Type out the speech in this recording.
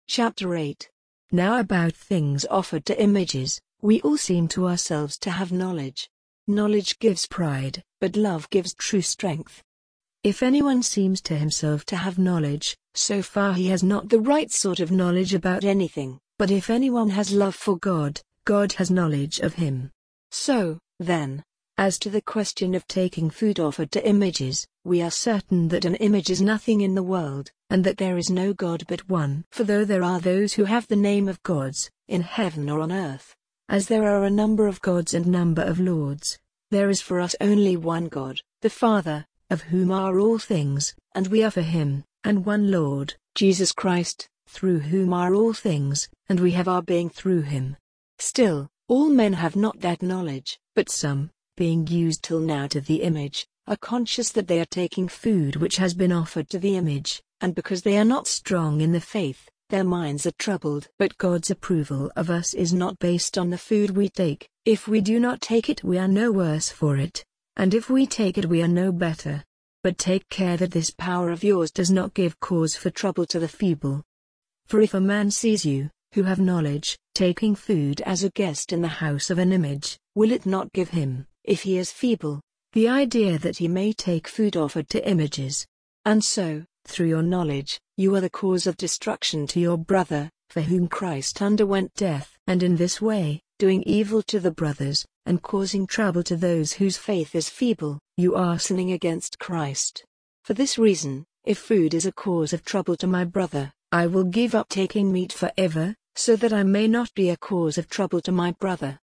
Chapter 8. Now about things offered to images, we all seem to ourselves to have knowledge. Knowledge gives pride, but love gives true strength. If anyone seems to himself to have knowledge, so far he has not the right sort of knowledge about anything, but if anyone has love for God, God has knowledge of him. So, then, as to the question of taking food offered to images, we are certain that an image is nothing in the world, and that there is no God but one. For though there are those who have the name of gods, in heaven or on earth, as there are a number of gods and number of lords, there is for us only one God, the Father, of whom are all things, and we are for him, and one Lord, Jesus Christ, through whom are all things, and we have our being through him. Still, all men have not that knowledge, but some, being used till now to the image, are conscious that they are taking food which has been offered to the image, and because they are not strong in the faith, their minds are troubled. But God's approval of us is not based on the food we take. If we do not take it, we are no worse for it, and if we take it, we are no better. But take care that this power of yours does not give cause for trouble to the feeble. For if a man sees you, who have knowledge, taking food as a guest in the house of an image, will it not give him, if he is feeble, the idea that he may take food offered to images? And so, through your knowledge, you are the cause of destruction to your brother, for whom Christ underwent death. And in this way, doing evil to the brothers, and causing trouble to those whose faith is feeble, you are sinning against Christ. For this reason, if food is a cause of trouble to my brother, I will give up taking meat forever, so that I may not be a cause of trouble to my brother.